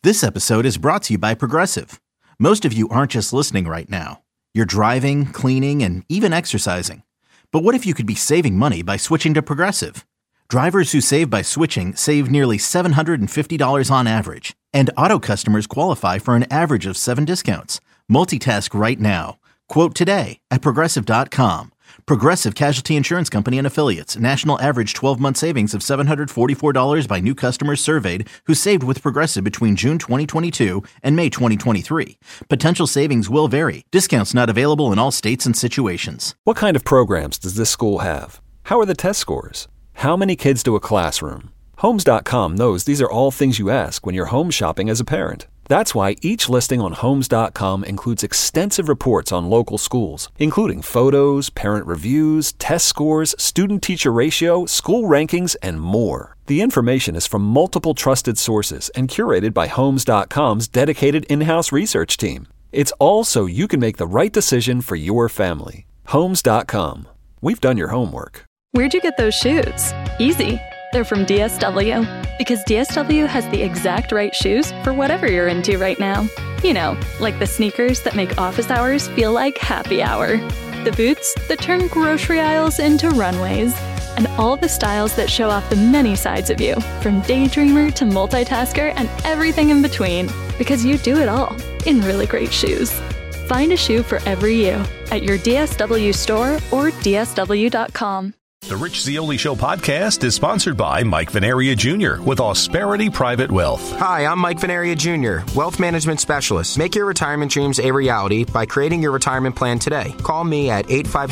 This episode is brought to you by Progressive. Most of you aren't just listening right now. You're driving, cleaning, and even exercising. But what if you could be saving money by switching to Progressive? Drivers who save by switching save nearly $750 on average. And auto customers qualify for an average of 7 discounts. Multitask right now. Quote today at Progressive.com. Progressive Casualty Insurance Company and Affiliates. National average 12-month savings of $744 by new customers surveyed who saved with Progressive between June 2022 and May 2023. Potential savings will vary. Discounts not available in all states and situations. What kind of programs does this school have? How are the test scores? How many kids do a classroom? Homes.com knows these are all things you ask when you're home shopping as a parent. That's why each listing on Homes.com includes extensive reports on local schools, including photos, parent reviews, test scores, student-teacher ratio, school rankings, and more. The information is from multiple trusted sources and curated by Homes.com's dedicated in-house research team. It's all so you can make the right decision for your family. Homes.com. We've done your homework. Where'd you get those shoes? Easy. They're from DSW. Because DSW has the exact right shoes for whatever you're into right now. You know, like the sneakers that make office hours feel like happy hour. The boots that turn grocery aisles into runways. And all the styles that show off the many sides of you, from daydreamer to multitasker and everything in between. Because you do it all in really great shoes. Find a shoe for every you at your DSW store or DSW.com. The Rich Zeoli Show podcast is sponsored by Mike Venaria Jr. with Austerity Private Wealth. Hi, I'm Mike Venaria Jr., Wealth Management Specialist. Make your retirement dreams a reality by creating your retirement plan today. Call me at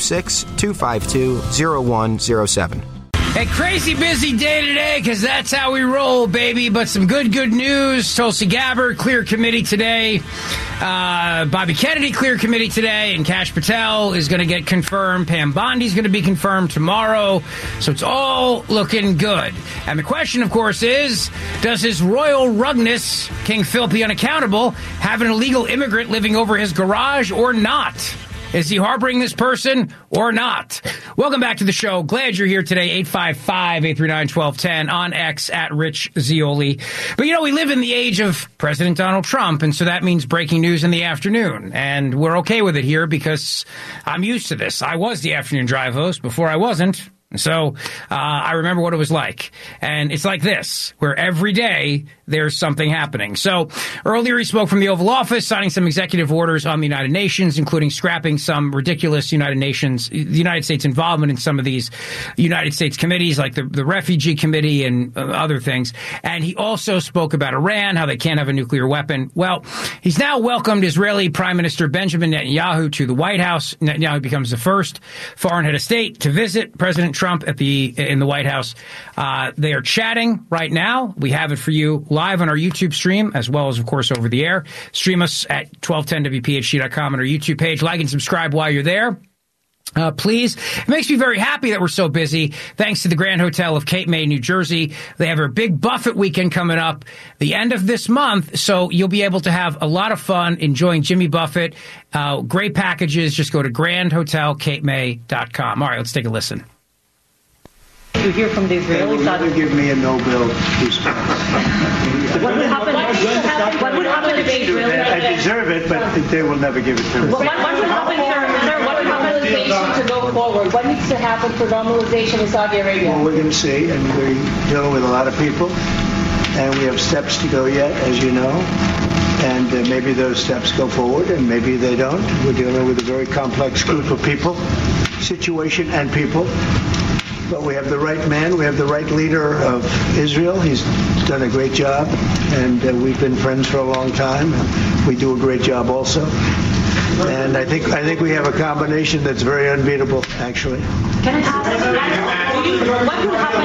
856-252-0107. A crazy busy day today because that's how we roll, baby. But some good news. Tulsi Gabbard, clear committee today. Bobby Kennedy, clear committee today. And Kash Patel is going to get confirmed. Pam Bondi's going to be confirmed tomorrow. So it's all looking good. And the question, of course, is, does his royal rugness, King Philip the Unaccountable, have an illegal immigrant living over his garage or not? Is he harboring this person or not? Welcome back to the show. Glad you're here today. 855-839-1210 on X at Rich Zeoli. But, you know, we live in the age of President Donald Trump, and so that means breaking news in the afternoon. And we're okay with it here because I'm used to this. I was the afternoon drive host before I wasn't. So I remember what it was like. And it's like this, where every day there's something happening. So earlier he spoke from the Oval Office, signing some executive orders on the United Nations, including scrapping some ridiculous the United States involvement in some of these United States committees, like the Refugee Committee and other things. And he also spoke about Iran, how they can't have a nuclear weapon. Well, he's now welcomed Israeli Prime Minister Benjamin Netanyahu to the White House. Netanyahu becomes the first foreign head of state to visit President Trump in the White House. They are chatting right now. We have it for you live on our YouTube stream, as well as, of course, over the air. Stream us at 1210wphd.com on our YouTube page. Like and subscribe while you're there. Please. It makes me very happy that we're so busy. Thanks to the Grand Hotel of Cape May, New Jersey. They have a big Buffett weekend coming up the end of this month, so you'll be able to have a lot of fun enjoying Jimmy Buffett. Great packages. Just go to grandhotelcapemay.com. All right, let's take a listen. You hear from the Israeli side. Never give me a Nobel response. What would happen if the Israeli? I deserve it, but they will never give it to me. What would happen, sir? What normalization to go forward? What needs to happen for normalization in Saudi Arabia? Well, we're going to see, and we're dealing with a lot of people, and we have steps to go yet, as you know. And maybe those steps go forward, and maybe they don't. We're dealing with a very complex group of people, situation and people. But we have the right man. We have the right leader of Israel. He's done a great job, and we've been friends for a long time. We do a great job also. And I think we have a combination that's very unbeatable, actually. Can I ask, what would happen,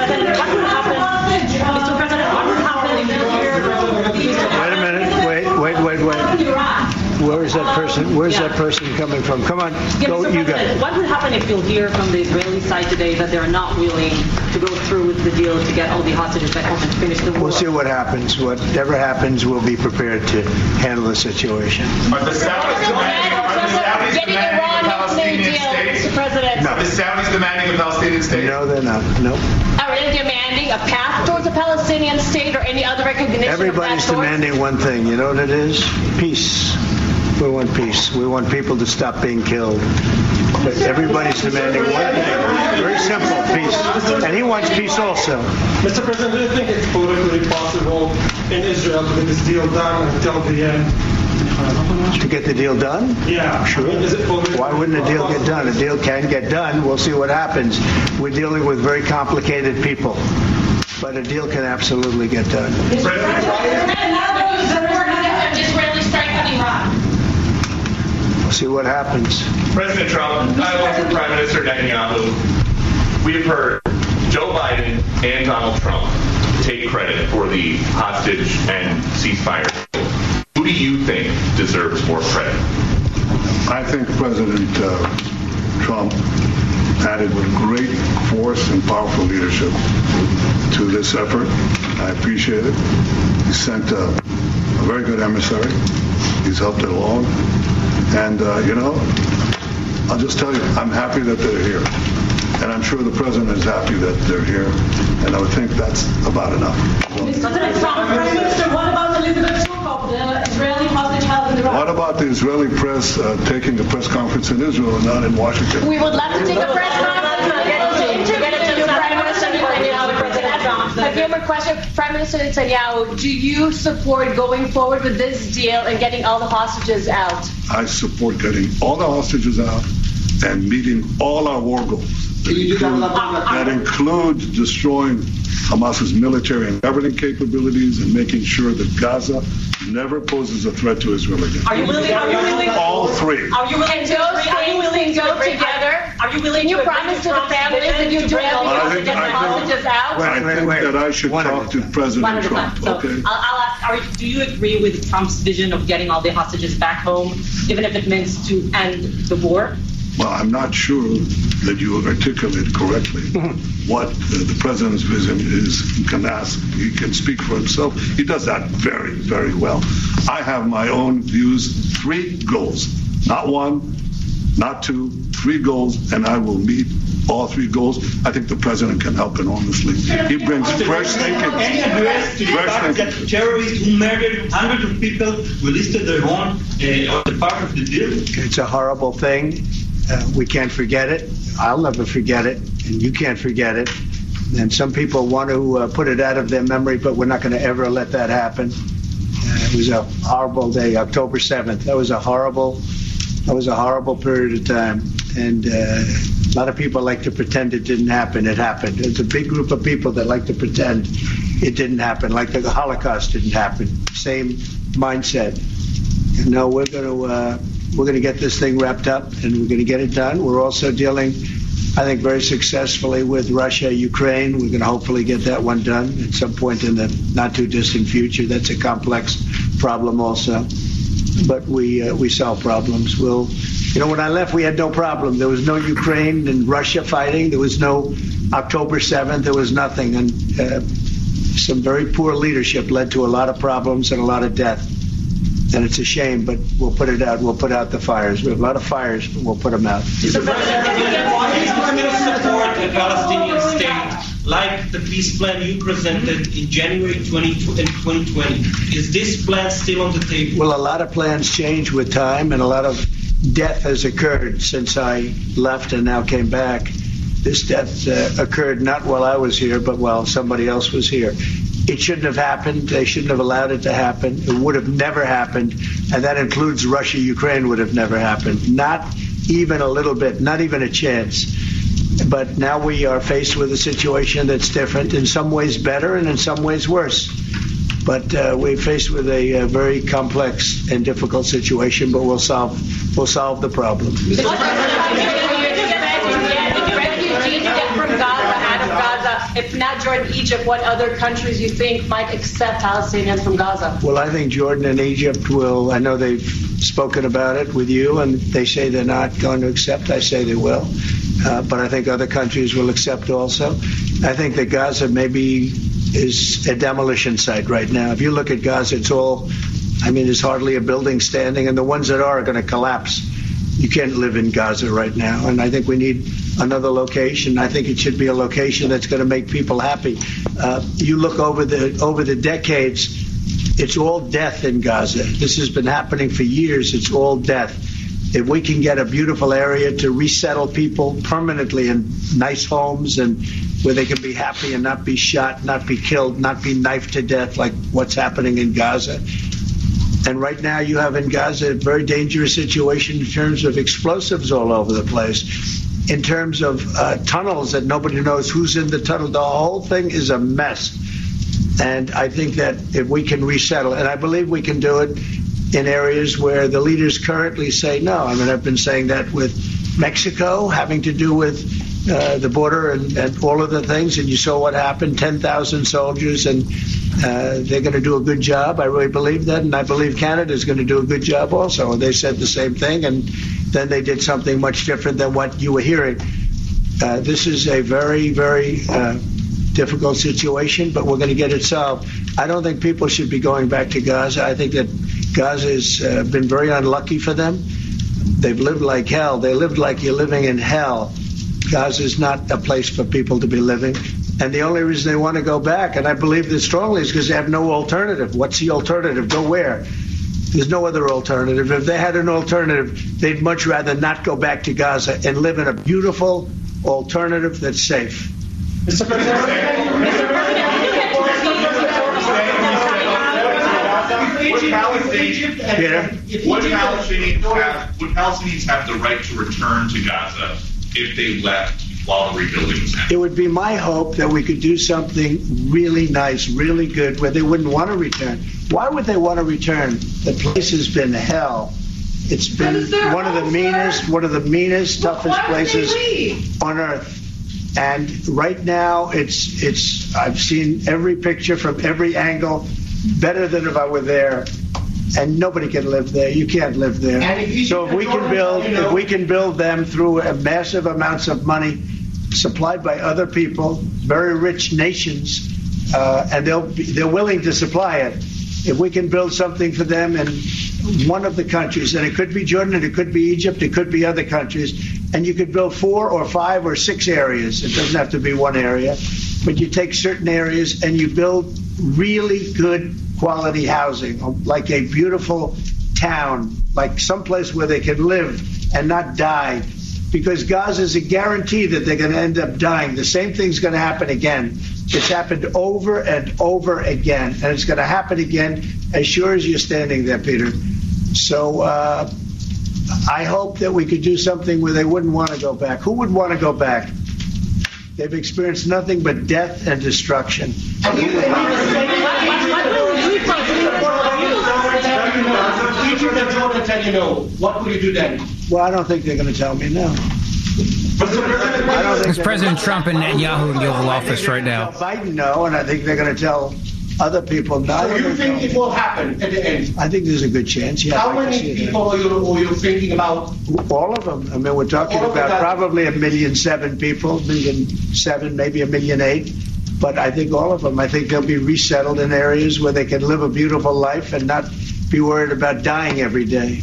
Mr. President, what would happen if you hear... Wait a minute. Wait. Where is that person? Where's that person coming from? Come on, go. You got it. What would happen if you'll hear from the Israeli side today that they're not willing to go through with the deal to get all the hostages back home and finish the war? We'll see what happens. Whatever happens, we'll be prepared to handle the situation. Are the Saudis demanding a Palestinian state? Mr. President. No. Are the Saudis demanding a Palestinian state? No, they're not. No. Are they demanding a path towards a Palestinian state or any other recognition Everybody's of that demanding one thing. You know what it is? Peace. We want peace. We want people to stop being killed. But everybody's demanding one thing. Very simple, peace. And he wants peace also. Mr. President, do you think it's politically possible in Israel to get this deal done until the end? To get the deal done? Yeah. Sure. Why wouldn't a deal get done? A deal can get done. We'll see what happens. We're dealing with very complicated people. But a deal can absolutely get done. Israeli strike on Iran. We'll see what happens. President Trump, I work for Prime Minister Netanyahu. We have heard Joe Biden and Donald Trump take credit for the hostage and ceasefire. Who do you think deserves more credit? I think President Trump added great force and powerful leadership to this effort. I appreciate it. He sent a very good emissary. He's helped it along. And, I'll just tell you, I'm happy that they're here. And I'm sure the president is happy that they're here. And I would think that's about enough. President Trump, Prime Minister, what about Elizabeth Shulkov, the Israeli hostage held in Iraq? What about the Israeli press taking a press conference in Israel and not in Washington? We would love to take a press conference and get into the Prime Minister Netanyahu, President Trump. A few more questions. Prime Minister Netanyahu, do you support going forward with this deal and getting all the hostages out? I support getting all the hostages out and meeting all our war goals. That includes destroying Hamas's military and governing capabilities and making sure that Gaza never poses a threat to Israel again. Are you willing? All three. Are you willing to go together? Are you willing to promise to the families that you do everything to get the hostages out? I think that I should talk to President Trump. So okay. I'll ask, do you agree with Trump's vision of getting all the hostages back home, even if it means to end the war? Well, I'm not sure that you articulate correctly what the president's vision is. He can speak for himself. He does that very, very well. I have my own views, 3 goals, not 1, not 2, 3 goals, and I will meet all 3 goals. I think the president can help enormously. He brings fresh thinking. Any address to the fact that terrorists who murdered hundreds of people were listed their own as part of the deal? It's a horrible thing. We can't forget it. I'll never forget it, and you can't forget it. And some people want to put it out of their memory, but we're not going to ever let that happen. It was a horrible day, October 7th. That was a horrible period of time. And a lot of people like to pretend it didn't happen. It happened. It's a big group of people that like to pretend it didn't happen, like the Holocaust didn't happen. Same mindset. And no, we're going to get this thing wrapped up, and we're going to get it done. We're also dealing, I think, very successfully with Russia, Ukraine. We're going to hopefully get that one done at some point in the not-too-distant future. That's a complex problem also. But we solve problems. When I left, we had no problem. There was no Ukraine and Russia fighting. There was no October 7th. There was nothing. And some very poor leadership led to a lot of problems and a lot of death. And it's a shame, but we'll put it out. We'll put out the fires. We have a lot of fires, but we'll put them out. Mr. President, why do you support a Palestinian state like the peace plan you presented in January 2020? Is this plan still on the table? Well, a lot of plans change with time, and a lot of death has occurred since I left and now came back. This death occurred not while I was here, but while somebody else was here. It shouldn't have happened. They shouldn't have allowed it to happen. It would have never happened. And that includes Russia, Ukraine would have never happened. Not even a little bit, not even a chance. But now we are faced with a situation that's different, in some ways better and in some ways worse. But we're faced with a very complex and difficult situation, but we'll solve the problem. If not Jordan, Egypt, what other countries you think might accept Palestinians from Gaza? Well, I think Jordan and Egypt will. I know they've spoken about it with you, and they say they're not going to accept. I say they will. But I think other countries will accept also. I think that Gaza maybe is a demolition site right now. If you look at Gaza, there's hardly a building standing, and the ones that are going to collapse. You can't live in Gaza right now, and I think we need another location. I think it should be a location that's going to make people happy. You look over the decades, it's all death in Gaza. This has been happening for years. It's all death. If we can get a beautiful area to resettle people permanently in nice homes and where they can be happy and not be shot, not be killed, not be knifed to death like what's happening in Gaza. And right now you have in Gaza a very dangerous situation in terms of explosives all over the place, in terms of tunnels that nobody knows who's in the tunnel. The whole thing is a mess. And I think that if we can resettle, and I believe we can do it in areas where the leaders currently say no. I mean, I've been saying that with Mexico, having to do with the border and all of the things, and you saw what happened, 10,000 soldiers, and they're going to do a good job. I really believe that, and I believe Canada is going to do a good job also. And they said the same thing, and then they did something much different than what you were hearing. This is a very, very difficult situation, but we're going to get it solved. I don't think people should be going back to Gaza. I think that Gaza has been very unlucky for them. They've lived like hell. They lived like you're living in hell. Gaza is not a place for people to be living. And the only reason they want to go back, and I believe this strongly, is because they have no alternative. What's the alternative? Go where? There's no other alternative. If they had an alternative, they'd much rather not go back to Gaza and live in a beautiful alternative that's safe. Mr. President, Would Palestinians have the right to return to Gaza if they left while the rebuilding was happening? It would be my hope that we could do something really nice, really good, where they wouldn't want to return. Why would they want to return? The place has been hell. It's been one of the meanest, toughest places on earth. And right now, I've seen every picture from every angle, better than if I were there. And nobody can live there. You can't live there. So if we can build them through massive amounts of money supplied by other people, very rich nations, and they're willing to supply it. If we can build something for them in one of the countries, and it could be Jordan, and it could be Egypt, it could be other countries, and you could build 4 or 5 or 6 areas. It doesn't have to be one area, but you take certain areas and you build really good quality housing, like a beautiful town, like someplace where they can live and not die. Because Gaza is a guarantee that they're going to end up dying. The same thing's going to happen again. It's happened over and over again, and it's going to happen again as sure as you're standing there, Peter. So I hope that we could do something where they wouldn't want to go back. Who would want to go back? They've experienced nothing but death and destruction. What will you do then? Well, I don't think they're going to tell me no. It's President Trump and Netanyahu in the Oval Office right now. Biden no, and I think they're going to tell other people no. So you think it will happen at the end? I think there's a good chance. Yeah, how many people are you thinking about? All of them. I mean, we're talking about probably 1.7 million people, 1.7 million, maybe 1.8 million. But I think all of them. I think they'll be resettled in areas where they can live a beautiful life and not be worried about dying every day.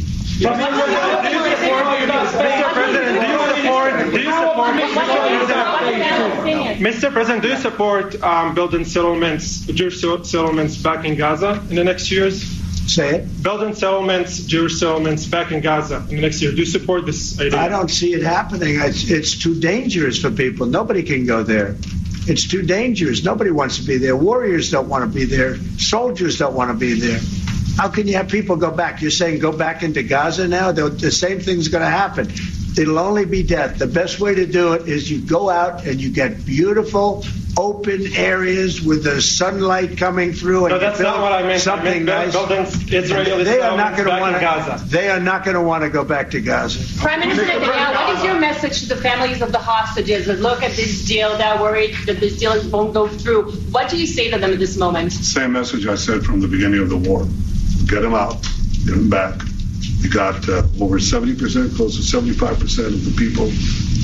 Mr. President, do you support building settlements, Jewish settlements back in Gaza in the next years? Say it. Building settlements, Jewish settlements back in Gaza in the next year. Do you support this idea? I don't see it happening. It's too dangerous for people. Nobody can go there. It's too dangerous. Nobody wants to be there. Warriors don't want to be there. Soldiers don't want to be there. How can you have people go back? You're saying go back into Gaza now? The same thing's going to happen. It'll only be death. The best way to do it is you go out and you get beautiful, open areas with the sunlight coming through. And no, that's not what I meant. Something nice. They are not going to want to. They are not going to want to go back to Gaza. Prime Minister Netanyahu, what is your message to the families of the hostages that look at this deal, that are worried that this deal won't go through? What do you say to them at this moment? Same message I said from the beginning of the war. Get them out. Get them back. We got over 70%, close to 75% of the people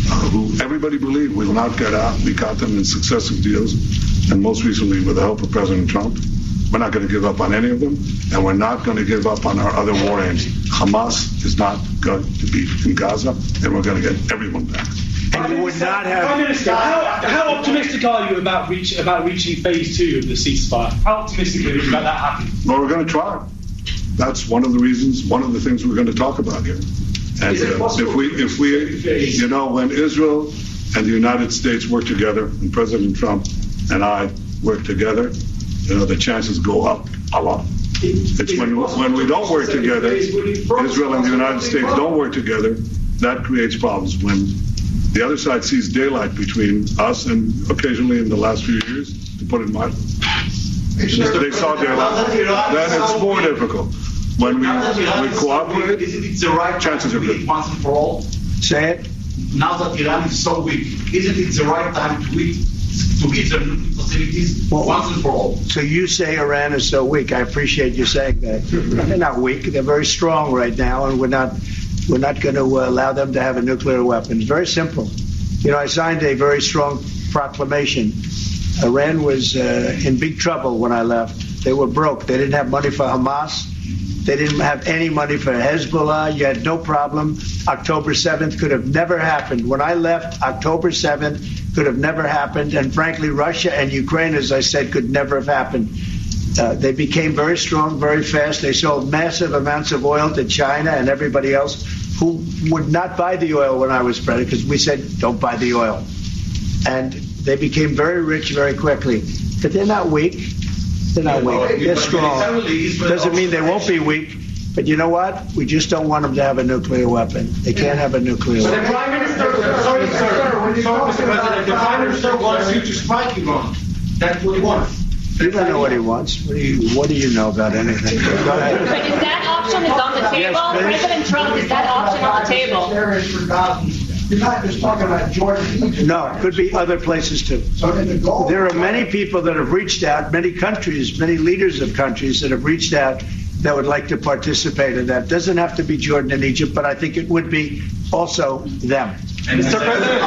who everybody believed will not get out. We got them in successive deals, and most recently with the help of President Trump. We're not going to give up on any of them, and we're not going to give up on our other war aims. Hamas is not going to be in Gaza, and we're going to get everyone back. And you would not have. Prime Minister, how optimistic are you about reaching phase 2 of the ceasefire? How optimistic are you about that happening? Well, we're going to try. That's one of the reasons, one of the things we're going to talk about here. And if we, you know, when Israel and the United States work together, and President Trump and I work together, you know, the chances go up a lot. It's when we don't work together, Israel and the United States don't work together, that creates problems. When the other side sees daylight between us, and occasionally in the last few years, to put it mildly, they saw daylight, then it's more difficult. When we cooperate, chances are good. Once and for all? Say it. Now that Iran is so weak, isn't it the right time to hit their nuclear facilities once and for all? So you say Iran is so weak. I appreciate you saying that. They're not weak. They're very strong right now, and we're not going to allow them to have a nuclear weapon. It's very simple. You know, I signed a very strong proclamation. Iran was in big trouble when I left. They were broke. They didn't have money for Hamas. They didn't have any money for Hezbollah. You had no problem. October 7th could have never happened. When I left, October 7th could have never happened. And frankly, Russia and Ukraine, as I said, could never have happened. They became very strong, very fast. They sold massive amounts of oil to China and everybody else who would not buy the oil when I was president, because we said, don't buy the oil. And they became very rich very quickly. But they're not weak. They're not weak. They're strong. Doesn't mean they won't be weak. But you know what? We just don't want them to have a nuclear weapon. They can't have a nuclear weapon. The Prime Minister, Mr. President, the Prime Minister wants you to strike Iran. That's what he wants. You don't know what he wants. What do you know about anything? Go ahead. But is that option on the table? Yes, President Trump, is that option on the table? You're not just talking about Jordan. No, it could be other places too. There are many people that have reached out, many countries, many leaders of countries that have reached out that would like to participate in that. Doesn't have to be Jordan and Egypt, but I think it would be also them. Mr. President,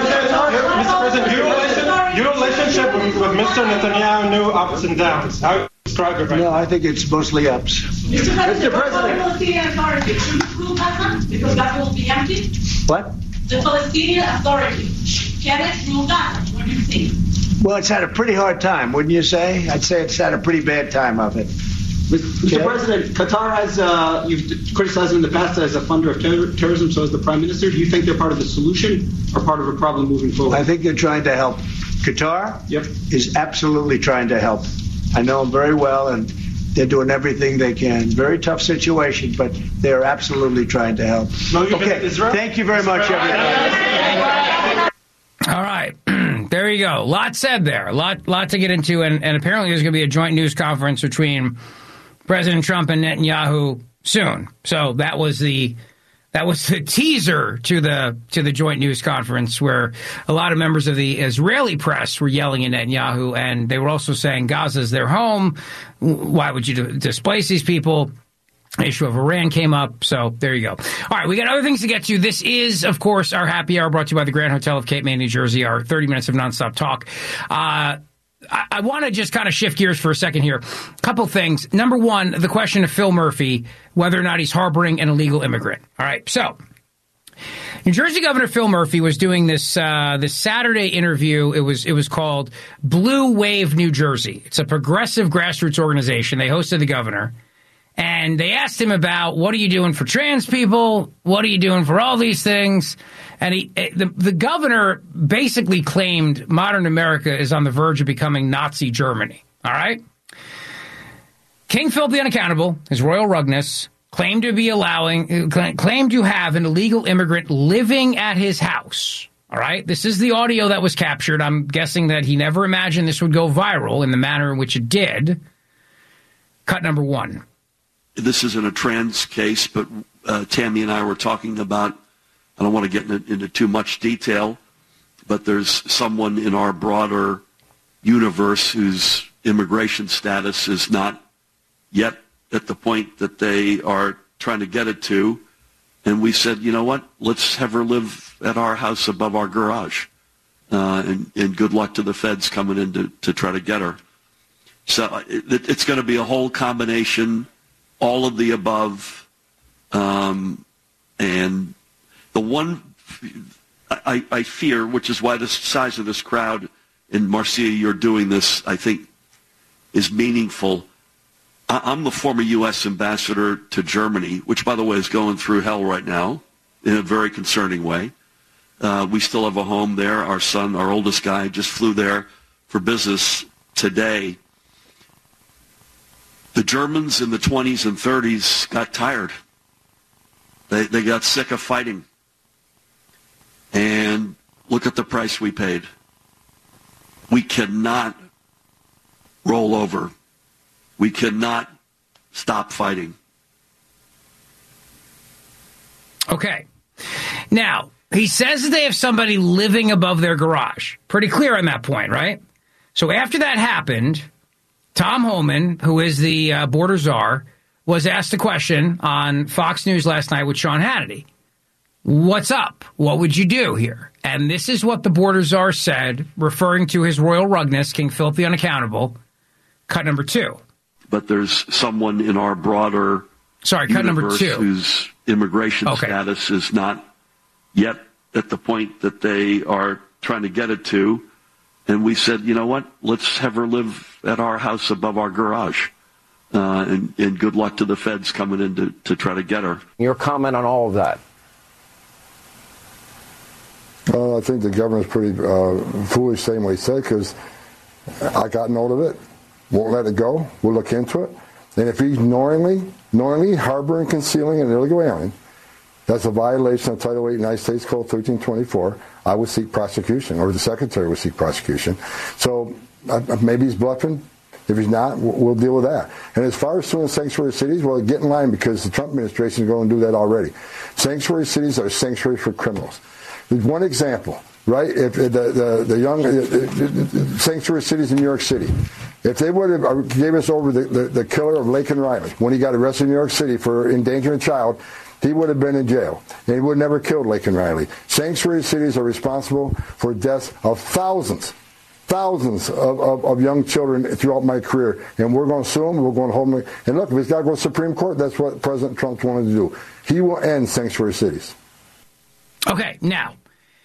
your relationship with Mr. Netanyahu knew ups and downs. How do you describe it right now? No, I think it's mostly ups. Mr. President, Palestinian Authority should rule Gaza because Gaza will be empty? What? The Palestinian Authority, can it rule Gaza? What do you think? Well, it's had a pretty hard time, wouldn't you say? I'd say it's had a pretty bad time of it. Mr. President, Qatar has, you've criticized them in the past as a funder of terrorism, so as the Prime Minister. Do you think they're part of the solution or part of a problem moving forward? I think they're trying to help. Qatar is absolutely trying to help. I know them very well, and they're doing everything they can. Very tough situation, but they're absolutely trying to help. Okay, thank you very much, everybody. All right. There you go. Lot said there. Lot to get into, and apparently there's going to be a joint news conference between President Trump and Netanyahu soon. So that was the teaser to the joint news conference, where a lot of members of the Israeli press were yelling at Netanyahu, and they were also saying Gaza's their home. Why would you displace these people? The issue of Iran came up, so there you go. All right, we got other things to get to. This is, of course, our happy hour brought to you by the Grand Hotel of Cape May, New Jersey, our 30 minutes of nonstop talk. I want to just kind of shift gears for a second here. Couple things. Number one, the question of Phil Murphy, whether or not he's harboring an illegal immigrant. All right, so New Jersey Governor Phil Murphy was doing this Saturday interview. It was called Blue Wave New Jersey. It's a progressive grassroots organization. They hosted the governor, and they asked him about, what are you doing for trans people? What are you doing for all these things? And the governor basically claimed modern America is on the verge of becoming Nazi Germany. All right? King Philip the Unaccountable, his royal rugness, claimed to have an illegal immigrant living at his house. All right? This is the audio that was captured. I'm guessing that he never imagined this would go viral in the manner in which it did. Cut number one. This isn't a trans case, but Tammy and I were talking about, I don't want to get into too much detail, but there's someone in our broader universe whose immigration status is not yet at the point that they are trying to get it to, And we said, you know what? Let's have her live at our house above our garage. And good luck to the feds coming in to try to get her. So it's going to be a whole combination, all of the above. And the one I fear, which is why the size of this crowd, and Marcia, you're doing this, I think, is meaningful. I'm the former U.S. ambassador to Germany, which, by the way, is going through hell right now in a very concerning way. We still have a home there. Our son, our oldest guy, just flew there for business today. The Germans in the 20s and 30s got tired. They got sick of fighting. And look at the price we paid. We cannot roll over. We cannot stop fighting. Okay. Now, he says that they have somebody living above their garage. Pretty clear on that point, right? So after that happened, Tom Homan, who is the border czar, was asked a question on Fox News last night with Sean Hannity. What's up? What would you do here? And this is what the border czar said, referring to his royal rugness, King Philip the Unaccountable. Cut number 2. But there's someone in our broader cut number 2 whose immigration status is not yet at the point that they are trying to get it to. And we said, you know what? Let's have her live at our house above our garage. And good luck to the feds coming in to try to get her. Your comment on all of that? I think the governor's pretty foolish saying what he said, because I got note of it. Won't let it go. We'll look into it. And if he's knowingly harboring, concealing an illegal alien, that's a violation of Title 8 United States Code 1324. I would seek prosecution, or the Secretary would seek prosecution. So maybe he's bluffing. If he's not, we'll deal with that. And as far as suing sanctuary cities, well, get in line, because the Trump administration is going to do that already. Sanctuary cities are sanctuaries for criminals. There's one example, right? If the young sanctuary cities in New York City, if they would have gave us over the killer of Laken Riley when he got arrested in New York City for endangering a child, he would have been in jail, and he would have never killed Laken Riley. Sanctuary cities are responsible for deaths of thousands of young children throughout my career, and we're going to sue them. We're going to hold them. And look, if it's got to go to the Supreme Court, that's what President Trump wanted to do. He will end sanctuary cities. Okay, now,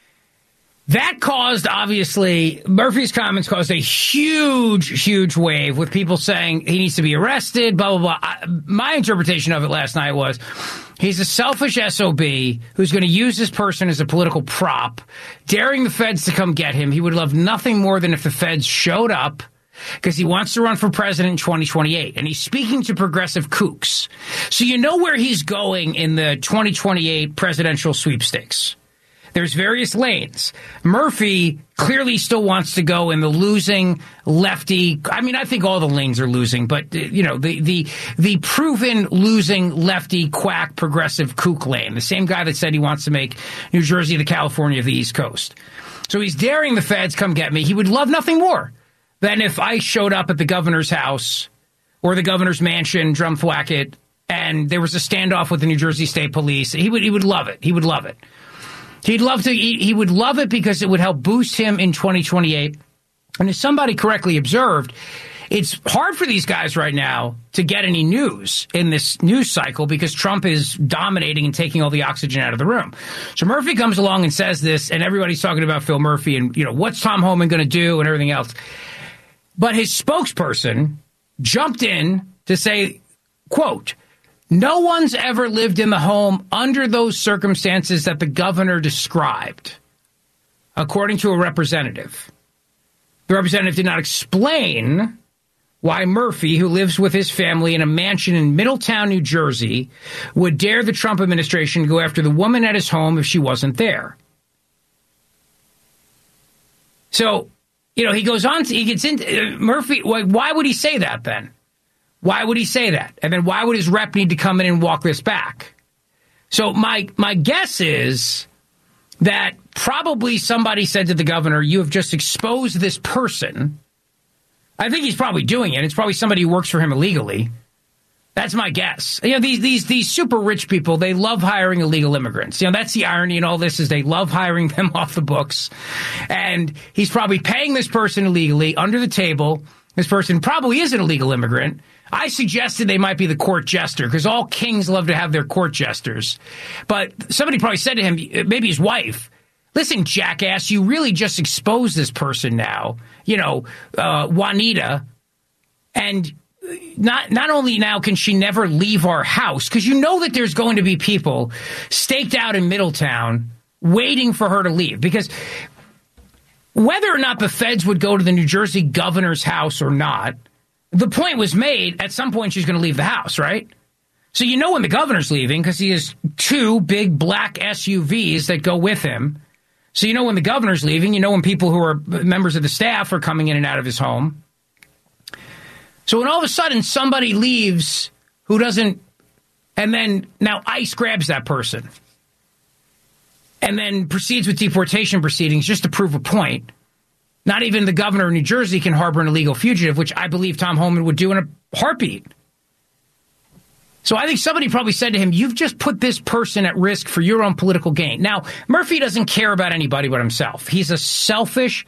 that caused, obviously, Murphy's comments caused a huge wave with people saying he needs to be arrested, blah, blah, blah. My interpretation of it last night was he's a selfish SOB who's going to use this person as a political prop, daring the feds to come get him. He would love nothing more than if the feds showed up, because he wants to run for president in 2028. And he's speaking to progressive kooks. So you know where he's going in the 2028 presidential sweepstakes. There's various lanes. Murphy clearly still wants to go in the losing lefty. I mean, I think all the lanes are losing, but you know, the proven losing lefty quack progressive kook lane. The same guy that said he wants to make New Jersey the California of the East Coast. So he's daring the feds, come get me. He would love nothing more than if I showed up at the governor's house or the governor's mansion, Drumthwacket, and there was a standoff with the New Jersey State Police. He would love it. He would love it. He would love it because it would help boost him in 2028. And as somebody correctly observed, it's hard for these guys right now to get any news in this news cycle because Trump is dominating and taking all the oxygen out of the room. So Murphy comes along and says this, and everybody's talking about Phil Murphy and, you know, what's Tom Homan going to do and everything else. But his spokesperson jumped in to say, quote, "No one's ever lived in the home under those circumstances that the governor described," according to a representative. The representative did not explain why Murphy, who lives with his family in a mansion in Middletown, New Jersey, would dare the Trump administration to go after the woman at his home if she wasn't there. So, you know, he goes on, he gets into Murphy. Why would he say that then? Why would he say that? And then why would his rep need to come in and walk this back? So my guess is that probably somebody said to the governor, "You have just exposed this person." I think he's probably doing it. It's probably somebody who works for him illegally. That's my guess. You know, these super rich people, they love hiring illegal immigrants. You know, that's the irony in all this is they love hiring them off the books. And he's probably paying this person illegally under the table. This person probably is an illegal immigrant. I suggested they might be the court jester because all kings love to have their court jesters. But somebody probably said to him, maybe his wife, listen, jackass, you really just exposed this person now, you know, Juanita, and not only now can she never leave our house, because you know that there's going to be people staked out in Middletown waiting for her to leave. Because whether or not the feds would go to the New Jersey governor's house or not, the point was made at some point she's going to leave the house, right? So you know when the governor's leaving because he has 2 big black SUVs that go with him. So you know when the governor's leaving, you know when people who are members of the staff are coming in and out of his home. So when all of a sudden somebody leaves who doesn't, and then now ICE grabs that person and then proceeds with deportation proceedings just to prove a point. Not even the governor of New Jersey can harbor an illegal fugitive, which I believe Tom Homan would do in a heartbeat. So I think somebody probably said to him, you've just put this person at risk for your own political gain. Now, Murphy doesn't care about anybody but himself. He's a selfish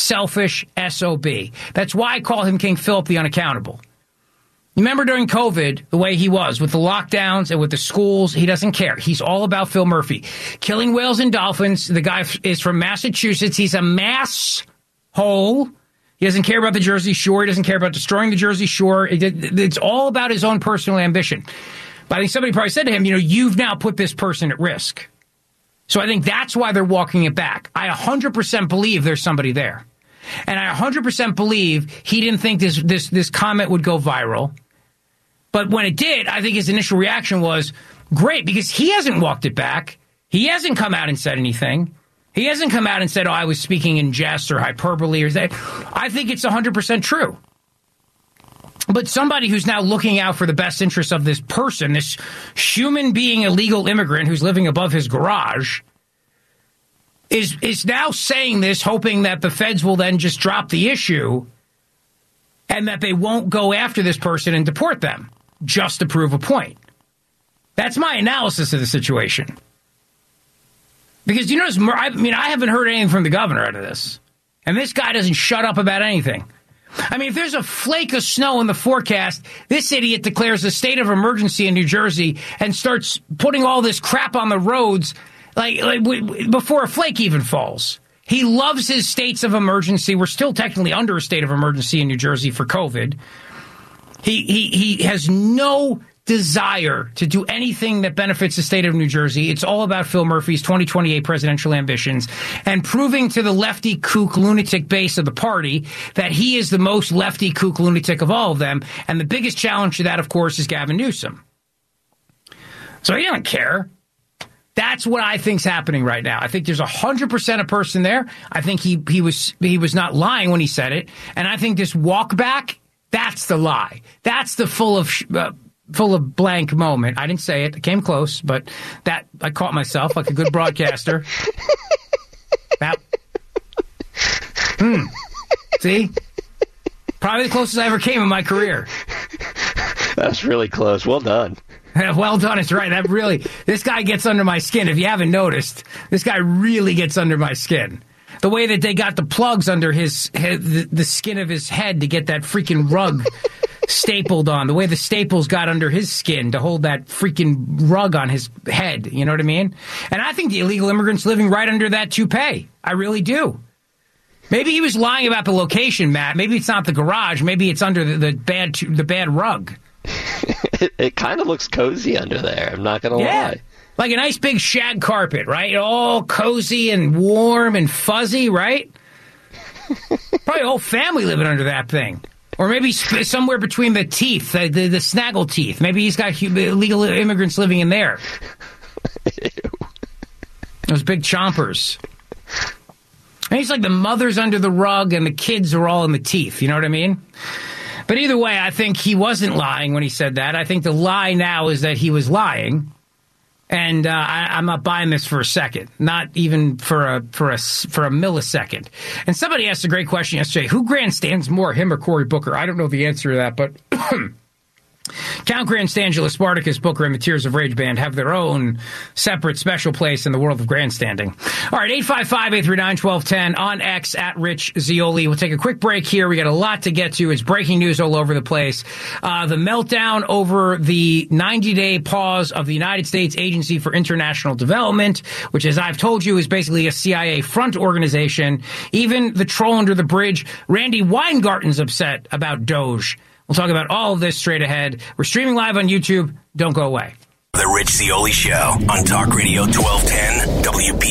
SOB. That's why I call him King Philip the Unaccountable. Remember during COVID, the way he was with the lockdowns and with the schools, he doesn't care. He's all about Phil Murphy. Killing whales and dolphins. The guy is from Massachusetts. He's a mass hole. He doesn't care about the Jersey Shore. He doesn't care about destroying the Jersey Shore. It's all about his own personal ambition. But I think somebody probably said to him, you know, you've now put this person at risk. So I think that's why they're walking it back. I 100% believe there's somebody there. And I 100% believe he didn't think this comment would go viral. But when it did, I think his initial reaction was great because he hasn't walked it back. He hasn't come out and said anything. He hasn't come out and said, oh, I was speaking in jest or hyperbole or that. I think it's 100% true. But somebody who's now looking out for the best interests of this person, this human being, illegal immigrant who's living above his garage, is now saying this, hoping that the feds will then just drop the issue and that they won't go after this person and deport them just to prove a point. That's my analysis of the situation. Because, you notice, I haven't heard anything from the governor out of this. And this guy doesn't shut up about anything. I mean, if there's a flake of snow in the forecast, this idiot declares a state of emergency in New Jersey and starts putting all this crap on the roads like before a flake even falls. He loves his states of emergency. We're still technically under a state of emergency in New Jersey for COVID. He has no desire to do anything that benefits the state of New Jersey. It's all about Phil Murphy's 2028 presidential ambitions and proving to the lefty kook lunatic base of the party that he is the most lefty kook lunatic of all of them. And the biggest challenge to that, of course, is Gavin Newsom. So he doesn't care. That's what I think's happening right now. I think there's 100% a person there. I think he was not lying when he said it. And I think this walk back, that's the lie. That's the full of blank moment. I didn't say it. It came close, but that I caught myself like a good broadcaster. See? Probably the closest I ever came in my career. That's really close. Well done. Well done. It's right. This guy gets under my skin. If you haven't noticed, this guy really gets under my skin. The way that they got the plugs under his head, the skin of his head to get that freaking rug stapled on, the way the staples got under his skin to hold that freaking rug on his head. You know what I mean? And I think the illegal immigrant's living right under that toupee. I really do. Maybe he was lying about the location, Matt. Maybe it's not the garage. Maybe it's under the bad rug. It kind of looks cozy under there. I'm not going to lie. Like a nice big shag carpet, right? All cozy and warm and fuzzy, right? Probably a whole family living under that thing. Or maybe somewhere between the teeth, the snaggle teeth. Maybe he's got illegal immigrants living in there. Those big chompers. And he's like the mother's under the rug and the kids are all in the teeth. You know what I mean? But either way, I think he wasn't lying when he said that. I think the lie now is that he was lying. And I'm not buying this for a second, not even for a millisecond. And somebody asked a great question yesterday. Who grandstands more, him or Cory Booker? I don't know the answer to that, but Count Grandstangela, Spartacus, Booker, and the Tears of Rage Band have their own separate special place in the world of grandstanding. All right, 855-839-1210 on X at Rich Zeoli. We'll take a quick break here. We got a lot to get to. It's breaking news all over the place. The meltdown over the 90-day pause of the United States Agency for International Development, which, as I've told you, is basically a CIA front organization. Even the troll under the bridge, Randy Weingarten's upset about Doge. We'll talk about all of this straight ahead. We're streaming live on YouTube. Don't go away. The Rich Zeoli Show on Talk Radio 1210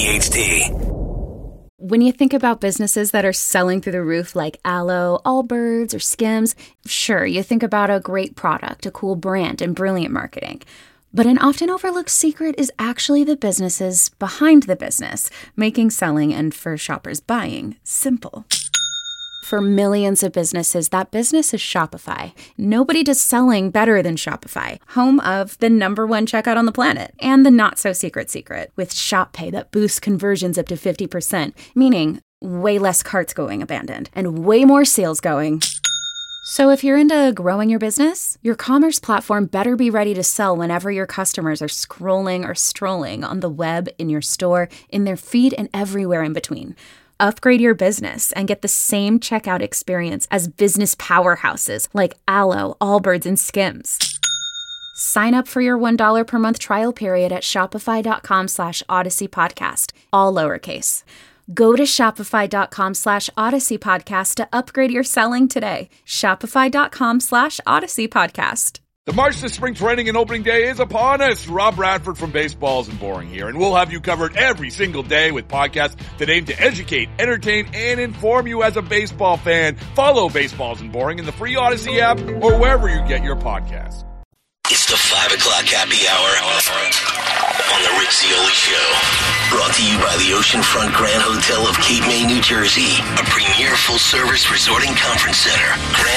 WPHT. When you think about businesses that are selling through the roof like Aloe, Allbirds, or Skims, sure, you think about a great product, a cool brand, and brilliant marketing. But an often overlooked secret is actually the businesses behind the business, making selling and for shoppers buying simple. For millions of businesses, that business is Shopify. Nobody does selling better than Shopify, home of the #1 checkout on the planet, and the not-so-secret secret, with Shop Pay that boosts conversions up to 50%, meaning way less carts going abandoned, and way more sales going. So if you're into growing your business, your commerce platform better be ready to sell whenever your customers are scrolling or strolling on the web, in your store, in their feed, and everywhere in between. Upgrade your business and get the same checkout experience as business powerhouses like Aloe, Allbirds, and Skims. Sign up for your $1 per month trial period at shopify.com/Odyssey Podcast, all lowercase. Go to shopify.com/Odyssey Podcast to upgrade your selling today. Shopify.com/Odyssey Podcast. The march to spring training and opening day is upon us. Rob Bradford from Baseballs and Boring here, and we'll have you covered every single day with podcasts that aim to educate, entertain, and inform you as a baseball fan. Follow Baseballs and Boring in the free Odyssey app or wherever you get your podcasts. It's the 5 o'clock happy hour on the Rich Zeoli Show. Brought to you by the Oceanfront Grand Hotel of Cape May, New Jersey. A premier full-service resort and conference center.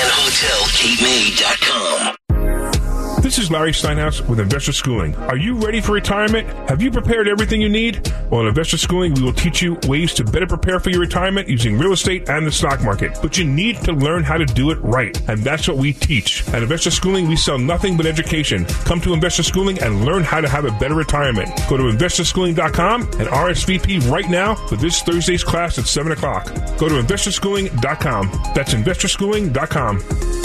GrandHotelCapeMay.com. This is Larry Steinhaus with Investor Schooling. Are you ready for retirement? Have you prepared everything you need? Well, at Investor Schooling, we will teach you ways to better prepare for your retirement using real estate and the stock market. But you need to learn how to do it right, and that's what we teach. At Investor Schooling, we sell nothing but education. Come to Investor Schooling and learn how to have a better retirement. Go to investorschooling.com and RSVP right now for this Thursday's class at 7 o'clock. Go to investorschooling.com. That's investorschooling.com.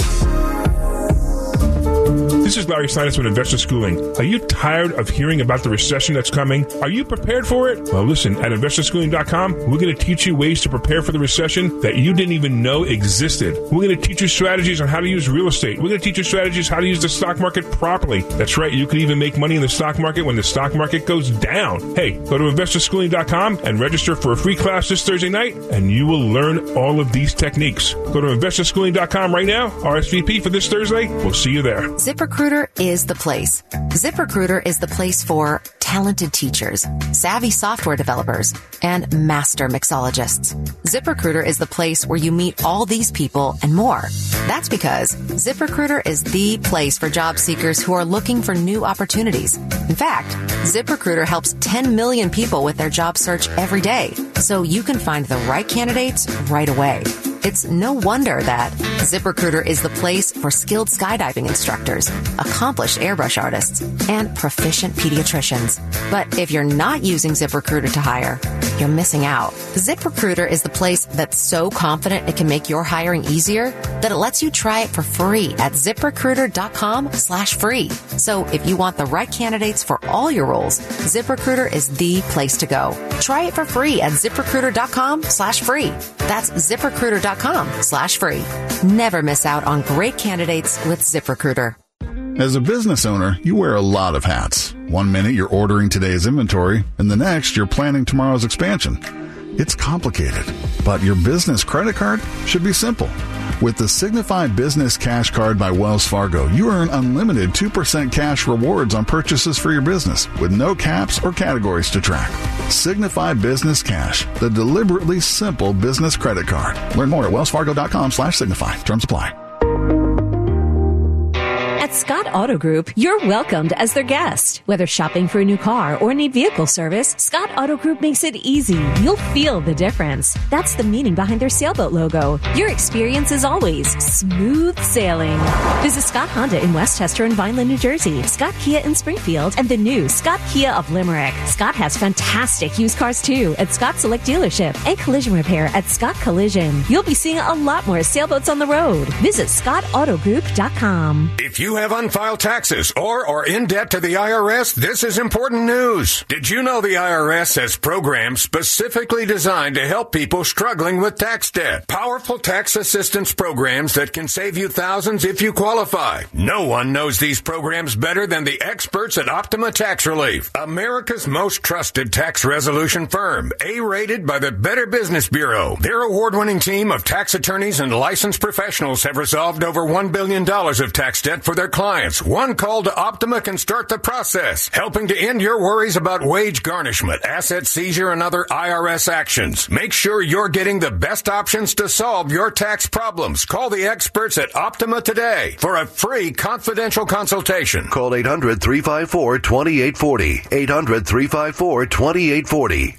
This is Larry Steinhaus with Investor Schooling. Are you tired of hearing about the recession that's coming? Are you prepared for it? Well, listen, at investorschooling.com, we're going to teach you ways to prepare for the recession that you didn't even know existed. We're going to teach you strategies on how to use real estate. We're going to teach you strategies how to use the stock market properly. That's right, you can even make money in the stock market when the stock market goes down. Hey, go to investorschooling.com and register for a free class this Thursday night, and you will learn all of these techniques. Go to investorschooling.com right now, RSVP for this Thursday. We'll see you there. ZipRecruiter is the place. ZipRecruiter is the place for talented teachers, savvy software developers, and master mixologists. ZipRecruiter is the place where you meet all these people and more. That's because ZipRecruiter is the place for job seekers who are looking for new opportunities. In fact, ZipRecruiter helps 10 million people with their job search every day, so you can find the right candidates right away. It's no wonder that ZipRecruiter is the place for skilled skydiving instructors, accomplished airbrush artists, and proficient pediatricians. But if you're not using ZipRecruiter to hire, you're missing out. ZipRecruiter is the place that's so confident it can make your hiring easier that it lets you try it for free at ZipRecruiter.com/free. So if you want the right candidates for all your roles, ZipRecruiter is the place to go. Try it for free at ZipRecruiter.com/free. That's ZipRecruiter.com/free. Never miss out on great candidates with ZipRecruiter. As a business owner, you wear a lot of hats. One minute you're ordering today's inventory, and the next you're planning tomorrow's expansion. It's complicated, but your business credit card should be simple. With the Signify Business Cash Card by Wells Fargo, you earn unlimited 2% cash rewards on purchases for your business with no caps or categories to track. Signify Business Cash, the deliberately simple business credit card. Learn more at wellsfargo.com/signify. Terms apply. At Scott Auto Group, you're welcomed as their guest. Whether shopping for a new car or need vehicle service, Scott Auto Group makes it easy. You'll feel the difference. That's the meaning behind their sailboat logo. Your experience is always smooth sailing. Visit Scott Honda in Westchester and Vineland, New Jersey, Scott Kia in Springfield, and the new Scott Kia of Limerick. Scott has fantastic used cars too at Scott Select Dealership and collision repair at Scott Collision. You'll be seeing a lot more sailboats on the road. Visit ScottAutogroup.com. If you have unfiled taxes or are in debt to the IRS, this is important news. Did you know the IRS has programs specifically designed to help people struggling with tax debt? Powerful tax assistance programs that can save you thousands if you qualify. No one knows these programs better than the experts at Optima Tax Relief, America's most trusted tax resolution firm, A-rated by the Better Business Bureau. Their award-winning team of tax attorneys and licensed professionals have resolved over $1 billion of tax debt for their clients. One call to Optima can start the process, helping to end your worries about wage garnishment, asset seizure, and other IRS actions. Make sure you're getting the best options to solve your tax problems. Call the experts at Optima today for a free confidential consultation. Call 800-354-2840. 800-354-2840.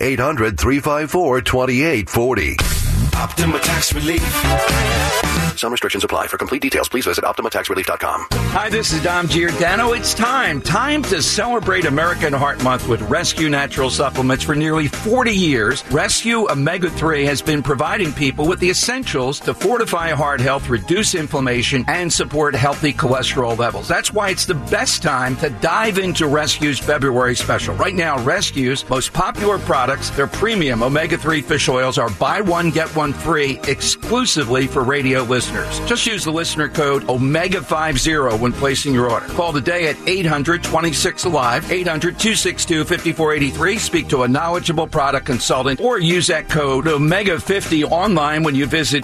800-354-2840. Optima Tax Relief. Some restrictions apply. For complete details, please visit OptimaTaxRelief.com. Hi, this is Dom Giordano. It's time to celebrate American Heart Month with Rescue Natural Supplements. For nearly 40 years, Rescue Omega-3 has been providing people with the essentials to fortify heart health, reduce inflammation, and support healthy cholesterol levels. That's why it's the best time to dive into Rescue's February special. Right now, Rescue's most popular products, their premium omega-3 fish oils, are buy one, get one free exclusively for radio listeners. Just use the listener code OMEGA50 when placing your order. Call today at 800-26-ALIVE, 800-262-5483. Speak to a knowledgeable product consultant or use that code OMEGA50 online when you visit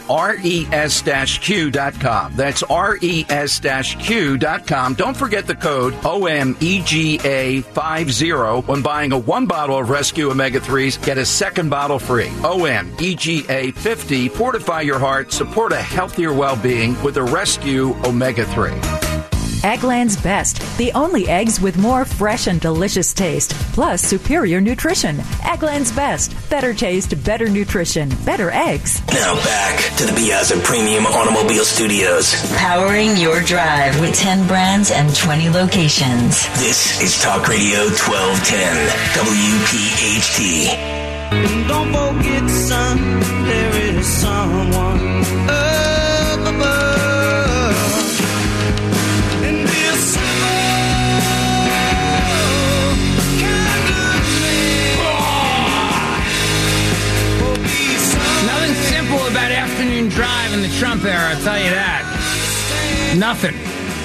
res-q.com. That's res-q.com. Don't forget the code OMEGA50 when buying a one bottle of Rescue Omega-3s. Get a second bottle free. OMEGA50. Fortify your heart. Support a healthier well-being with a Rescue Omega-3. Eggland's Best, the only eggs with more fresh and delicious taste, plus superior nutrition. Eggland's Best, better taste, better nutrition, better eggs. Now back to the Piazza Premium Automobile Studios. Powering your drive with 10 brands and 20 locations. This is Talk Radio 1210, WPHT. Don't forget, son, there is someone up above. And this kind of Nothing simple about afternoon drive in the Trump era, I'll tell you that. Nothing.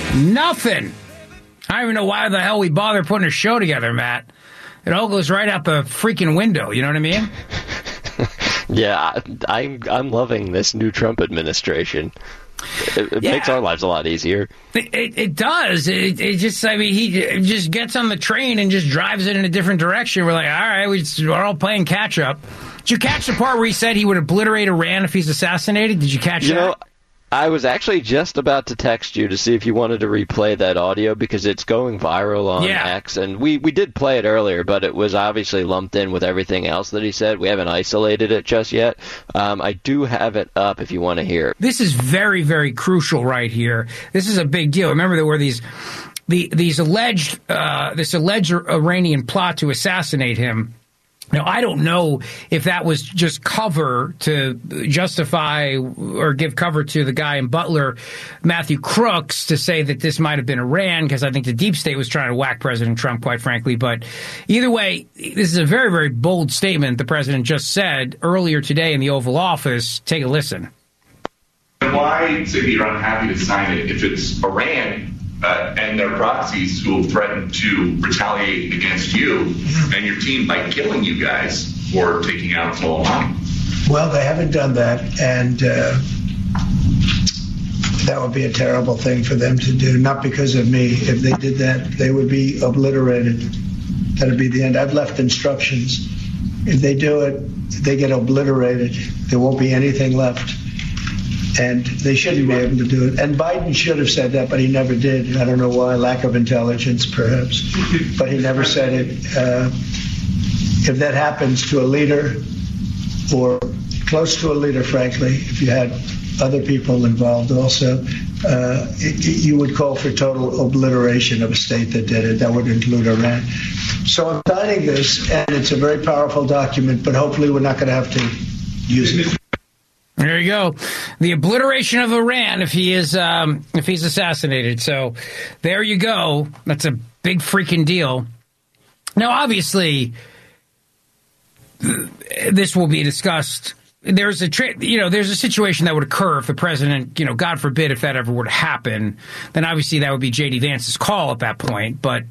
I don't even know why the hell we bother putting a show together, Matt. It all goes right out the freaking window. You know what I mean? Yeah, I'm loving this new Trump administration. It makes our lives a lot easier. It does. It just, I mean, he just gets on the train and just drives it in a different direction. We're like, all right, we're all playing catch up. Did you catch the part where he said he would obliterate Iran if he's assassinated? Did you catch that? Know, I was actually just about to text you to see if you wanted to replay that audio because it's going viral on X. And we did play it earlier, but it was obviously lumped in with everything else that he said. We haven't isolated it just yet. I do have it up if you want to hear it. This is very, very crucial right here. This is a big deal. Remember, there were these alleged Iranian plot to assassinate him. Now, I don't know if that was just cover to justify or give cover to the guy in Butler, Matthew Crooks, to say that this might have been Iran, because I think the deep state was trying to whack President Trump, quite frankly. But either way, this is a very, very bold statement the president just said earlier today in the Oval Office. Take a listen. Why say you're unhappy to sign it if it's Iran and their proxies who have threatened to retaliate against you and your team by killing you guys for taking out Soleimani? Well, they haven't done that, and that would be a terrible thing for them to do, not because of me. If they did that, they would be obliterated. That would be the end. I've left instructions. If they do it, they get obliterated. There won't be anything left. And they shouldn't be able to do it. And Biden should have said that, but he never did. I don't know why, lack of intelligence, perhaps. But he never said it. If that happens to a leader or close to a leader, frankly, if you had other people involved also, you would call for total obliteration of a state that did it. That would include Iran. So I'm signing this, and it's a very powerful document, but hopefully we're not going to have to use it. There you go. The obliteration of Iran if he's assassinated. So there you go. That's a big freaking deal. Now, obviously, this will be discussed. There's a situation that would occur if the president, God forbid, if that ever were to happen, then obviously that would be J.D. Vance's call at that point. But,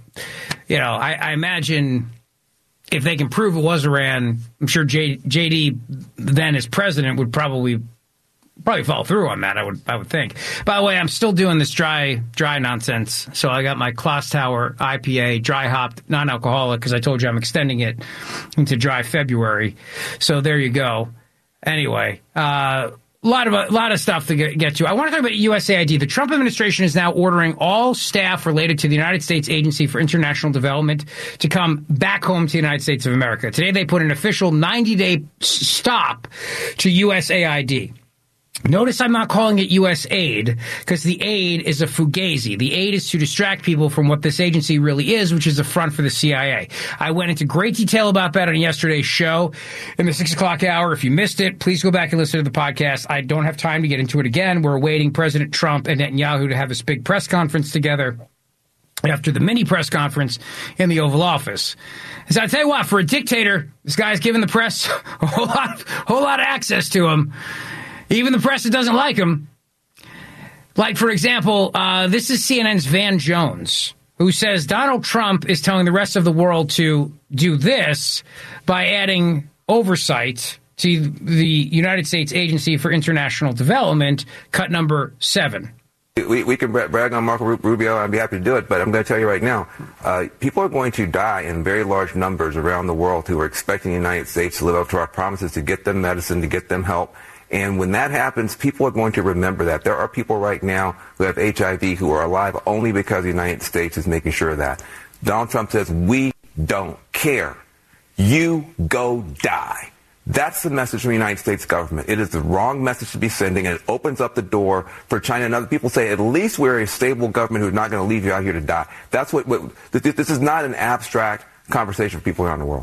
I imagine if they can prove it was Iran, I'm sure J.D. then as president would probably follow through on that, I would think. By the way, I'm still doing this dry nonsense. So I got my Kloss Tower IPA, dry hopped, non-alcoholic, because I told you I'm extending it into dry February. So there you go. Anyway, a lot of stuff to get to. I want to talk about USAID. The Trump administration is now ordering all staff related to the United States Agency for International Development to come back home to the United States of America. Today, they put an official 90-day stop to USAID. Notice I'm not calling it USAID because the aid is a fugazi. The aid is to distract people from what this agency really is, which is a front for the CIA. I went into great detail about that on yesterday's show in the 6 o'clock hour. If you missed it, please go back and listen to the podcast. I don't have time to get into it again. We're awaiting President Trump and Netanyahu to have this big press conference together after the mini press conference in the Oval Office. So I tell you what, for a dictator, this guy's giving the press a whole lot of access to him. Even the press that doesn't like him. Like, for example, this is CNN's Van Jones, who says Donald Trump is telling the rest of the world to do this by adding oversight to the United States Agency for International Development, cut number 7. We can brag on Marco Rubio. I'd be happy to do it, but I'm going to tell you right now, people are going to die in very large numbers around the world who are expecting the United States to live up to our promises to get them medicine, to get them help. And when that happens, people are going to remember that. There are people right now who have HIV who are alive only because the United States is making sure of that. Donald Trump says, we don't care. You go die. That's the message from the United States government. It is the wrong message to be sending, and it opens up the door for China and other people to say, at least we're a stable government who's not going to leave you out here to die. That's what this is not an abstract conversation for people around the world.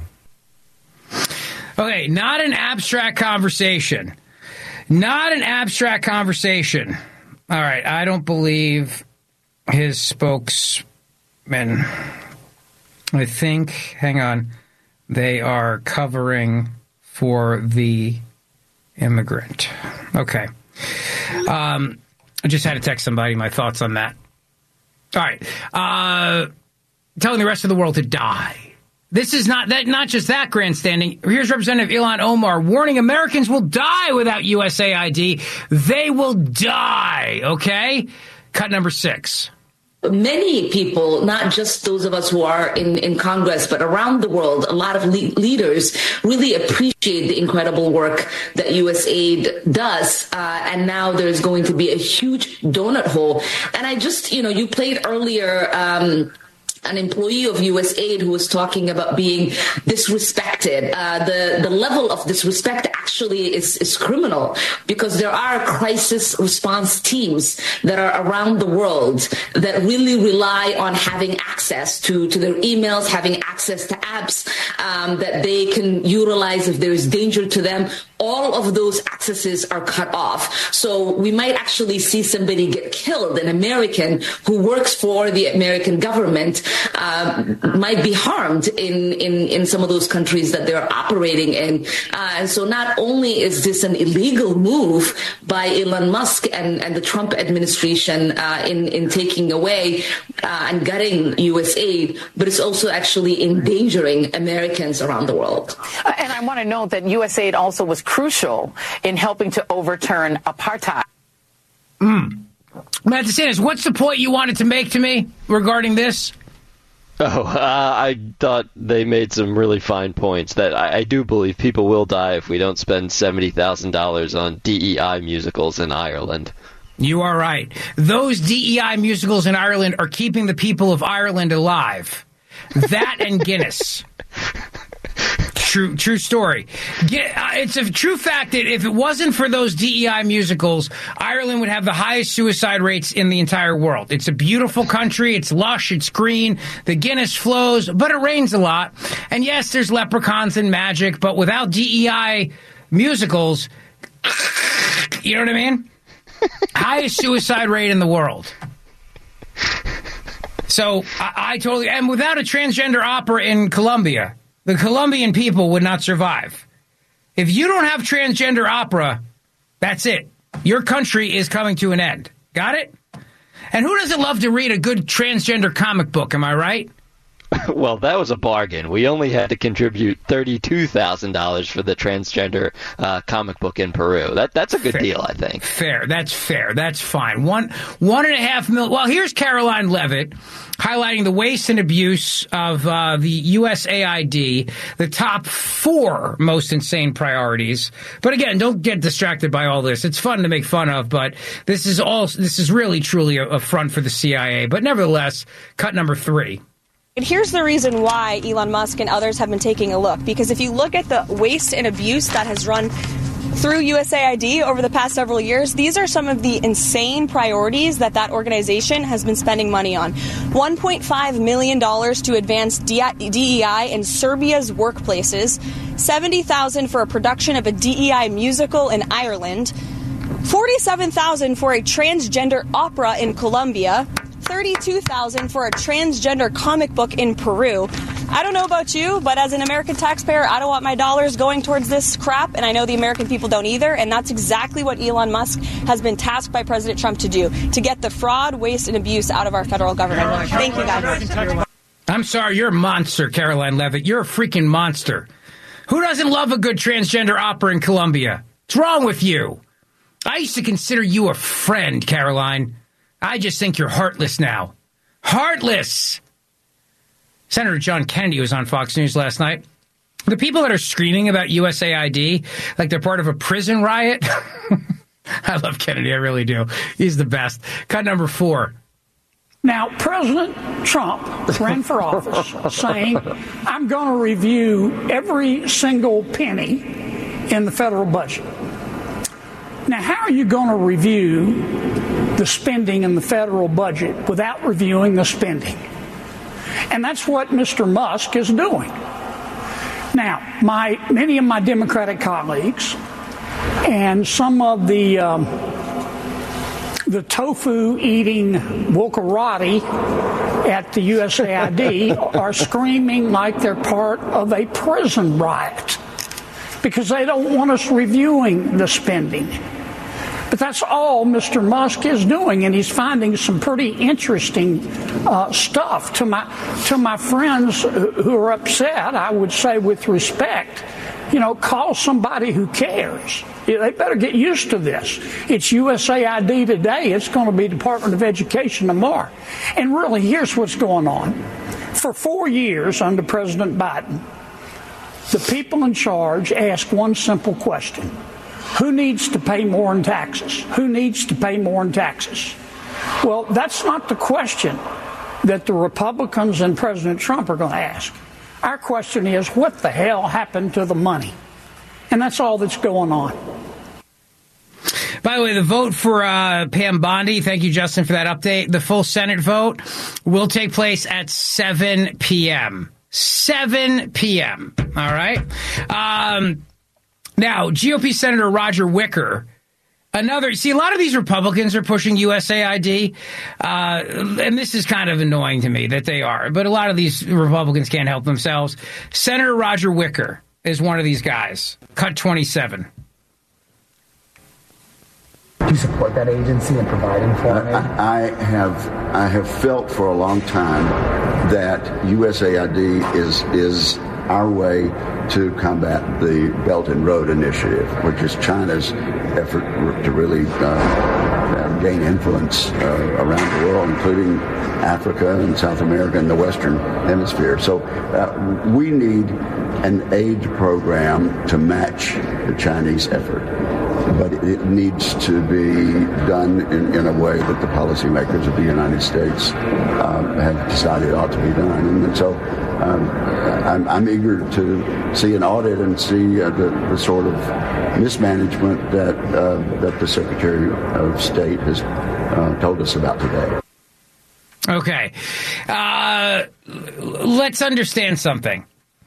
Okay, not an abstract conversation. Not an abstract conversation. All right, I don't believe his spokesman. I think, hang on, they are covering for the immigrant. Okay. I just had to text somebody my thoughts on that. All right. Telling the rest of the world to die. This is not just that grandstanding. Here's Representative Ilhan Omar warning Americans will die without USAID. They will die, okay? Cut number 6. Many people, not just those of us who are in Congress, but around the world, a lot of leaders really appreciate the incredible work that USAID does. And now there's going to be a huge donut hole. And I just, you played earlier an employee of USAID who was talking about being disrespected. The level of disrespect actually is criminal, because there are crisis response teams that are around the world that really rely on having access to their emails, having access to apps that they can utilize if there is danger to them. All of those accesses are cut off. So we might actually see somebody get killed. An American who works for the American government might be harmed in some of those countries that they're operating in. And so not only is this an illegal move by Elon Musk and the Trump administration in taking away and gutting USAID, but it's also actually endangering Americans around the world. And I want to note that USAID also was crucial in helping to overturn apartheid. Matt DeSantis, what's the point you wanted to make to me regarding this? I thought they made some really fine points that I do believe people will die if we don't spend $70,000 on DEI musicals in Ireland. You are right. Those DEI musicals in Ireland are keeping the people of Ireland alive. That and Guinness. True story. It's a true fact that if it wasn't for those DEI musicals, Ireland would have the highest suicide rates in the entire world. It's a beautiful country. It's lush. It's green. The Guinness flows, but it rains a lot. And yes, there's leprechauns and magic, but without DEI musicals, you know what I mean? Highest suicide rate in the world. So I totally, and without a transgender opera in Colombia, the Colombian people would not survive. If you don't have transgender opera, that's it. Your country is coming to an end. Got it? And who doesn't love to read a good transgender comic book, am I right? Well, that was a bargain. We only had to contribute $32,000 for the transgender comic book in Peru. That's a good deal, I think. Fair. That's fine. $1.5 million. Well, here's Caroline Leavitt highlighting the waste and abuse of the USAID, the top 4 most insane priorities. But again, don't get distracted by all this. It's fun to make fun of, but this is really, truly a front for the CIA. But nevertheless, cut number 3. And here's the reason why Elon Musk and others have been taking a look. Because if you look at the waste and abuse that has run through USAID over the past several years, these are some of the insane priorities that organization has been spending money on. $1.5 million to advance DEI in Serbia's workplaces, $70,000 for a production of a DEI musical in Ireland, $47,000 for a transgender opera in Colombia, $32,000 for a transgender comic book in Peru. I don't know about you, but as an American taxpayer, I don't want my dollars going towards this crap, and I know the American people don't either, and that's exactly what Elon Musk has been tasked by President Trump to do, to get the fraud, waste, and abuse out of our federal government. Thank you, guys. I'm sorry, you're a monster, Caroline Leavitt. You're a freaking monster. Who doesn't love a good transgender opera in Colombia? What's wrong with you? I used to consider you a friend, Caroline. I just think you're heartless now. Heartless! Senator John Kennedy was on Fox News last night. The people that are screaming about USAID like they're part of a prison riot. I love Kennedy, I really do. He's the best. Cut number 4. Now, President Trump ran for office saying, I'm going to review every single penny in the federal budget. Now, how are you going to review the spending in the federal budget without reviewing the spending? And that's what Mr. Musk is doing. Now, many of my Democratic colleagues and some of the tofu-eating wokarati at the USAID are screaming like they're part of a prison riot because they don't want us reviewing the spending. But that's all Mr. Musk is doing, and he's finding some pretty interesting stuff. To my friends who are upset, I would say with respect, call somebody who cares. They better get used to this. It's USAID today. It's going to be Department of Education tomorrow. And really, here's what's going on. For 4 years under President Biden, the people in charge ask one simple question. Who needs to pay more in taxes? Who needs to pay more in taxes? Well, that's not the question that the Republicans and President Trump are going to ask. Our question is, what the hell happened to the money? And that's all that's going on. By the way, the vote for Pam Bondi, thank you, Justin, for that update. The full Senate vote will take place at 7 p.m. 7 p.m. All right? Now, GOP Senator Roger Wicker, a lot of these Republicans are pushing USAID, and this is kind of annoying to me that they are, but a lot of these Republicans can't help themselves. Senator Roger Wicker is one of these guys. Cut 27. Do you support that agency in providing foreign aid? I have felt for a long time that USAID is our way to combat the Belt and Road Initiative, which is China's effort to really gain influence around the world, including Africa and South America and the Western Hemisphere. So we need an aid program to match the Chinese effort. But it needs to be done in a way that the policymakers of the United States have decided ought to be done. And so I'm eager to see an audit and see the sort of mismanagement that the Secretary of State has told us about today. Okay. Let's understand something.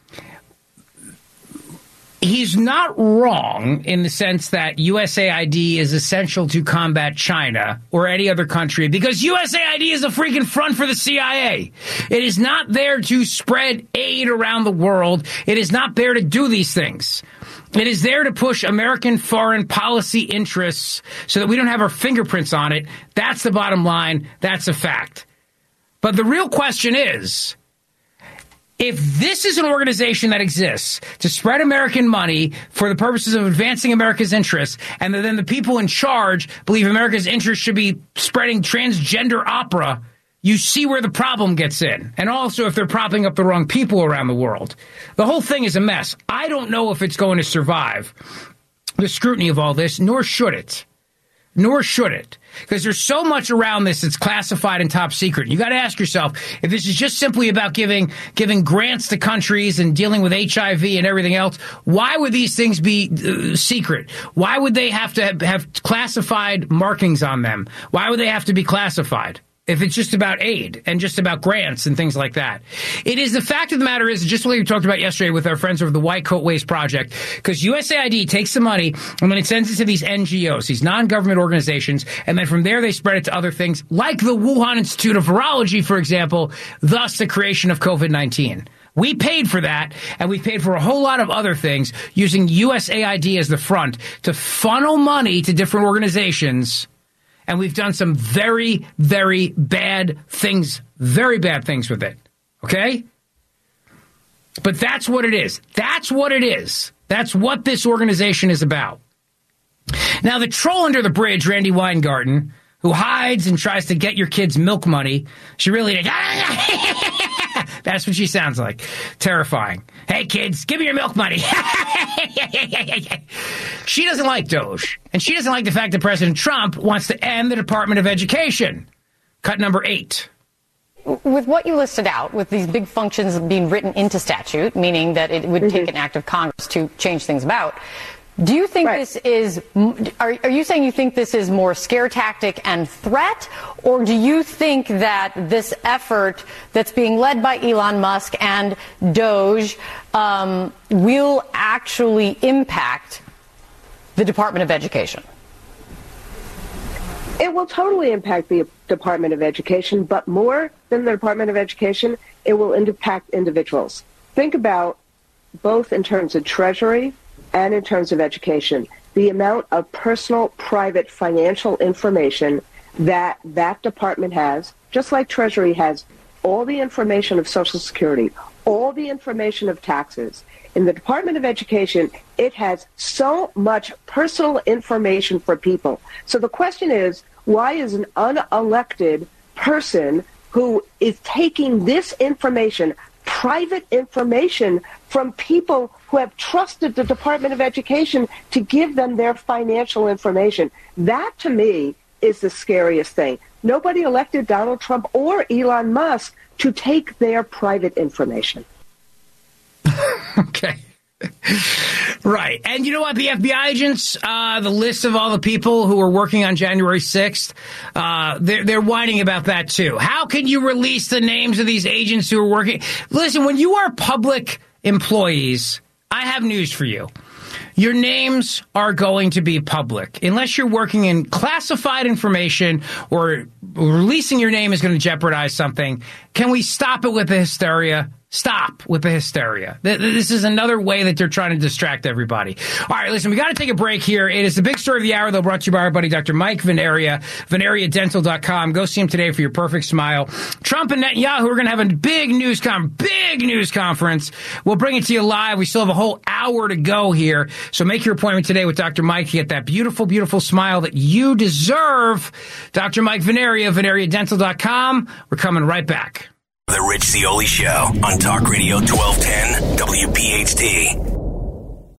He's not wrong in the sense that USAID is essential to combat China or any other country because USAID is a freaking front for the CIA. It is not there to spread aid around the world. It is not there to do these things. It is there to push American foreign policy interests so that we don't have our fingerprints on it. That's the bottom line. That's a fact. But the real question is, if this is an organization that exists to spread American money for the purposes of advancing America's interests, and then the people in charge believe America's interests should be spreading transgender opera, you see where the problem gets in. And also if they're propping up the wrong people around the world. The whole thing is a mess. I don't know if it's going to survive the scrutiny of all this, nor should it. Nor should it. Because there's so much around this that's classified and top secret. You got to ask yourself, if this is just simply about giving grants to countries and dealing with HIV and everything else, why would these things be secret? Why would they have to have classified markings on them? Why would they have to be classified? If it's just about aid and just about grants and things like that. It is the fact of the matter is, just like we talked about yesterday with our friends over the White Coat Waste Project, because USAID takes the money and then it sends it to these NGOs, these non-government organizations, and then from there they spread it to other things, like the Wuhan Institute of Virology, for example, thus the creation of COVID-19. We paid for that, and we paid for a whole lot of other things using USAID as the front to funnel money to different organizations. And we've done some very, very bad things with it. Okay? But that's what it is. That's what it is. That's what this organization is about. Now, the troll under the bridge, Randi Weingarten, who hides and tries to get your kids milk money, she really... That's what she sounds like. Terrifying. Hey, kids, give me your milk money. She doesn't like Doge. And she doesn't like the fact that President Trump wants to end the Department of Education. Cut number 8. With what you listed out, with these big functions being written into statute, meaning that it would take an act of Congress to change things about, do you think this is, are you saying you think this is more scare tactic and threat, or do you think that this effort that's being led by Elon Musk and Doge will actually impact the Department of Education? It will totally impact the Department of Education, but more than the Department of Education, it will impact individuals. Think about both in terms of Treasury and in terms of education, the amount of personal, private, financial information that that department has, just like Treasury has all the information of Social Security, all the information of taxes. In the Department of Education, it has so much personal information for people. So the question is, why is an unelected person who is taking this information, private information, from people who have trusted the Department of Education to give them their financial information? That, to me, is the scariest thing. Nobody elected Donald Trump or Elon Musk to take their private information. Okay. Right. And you know what? The FBI agents, the list of all the people who were working on January 6th, they're whining about that, too. How can you release the names of these agents who are working? Listen, when you are public employees, I have news for you. Your names are going to be public. Unless you're working in classified information or releasing your name is going to jeopardize something. Can we stop it with the hysteria? Stop with the hysteria. This is another way that they're trying to distract everybody. All right, listen, we got to take a break here. It is the big story of the hour, though, brought to you by our buddy Dr. Mike Veneria, VeneriaDental.com. Go see him today for your perfect smile. Trump and Netanyahu are going to have a big news conference. We'll bring it to you live. We still have a whole hour to go here. So make your appointment today with Dr. Mike to get that beautiful, beautiful smile that you deserve. Dr. Mike Veneria, VeneriaDental.com. We're coming right back. The Rich Zeoli Show on Talk Radio 1210 WPHT.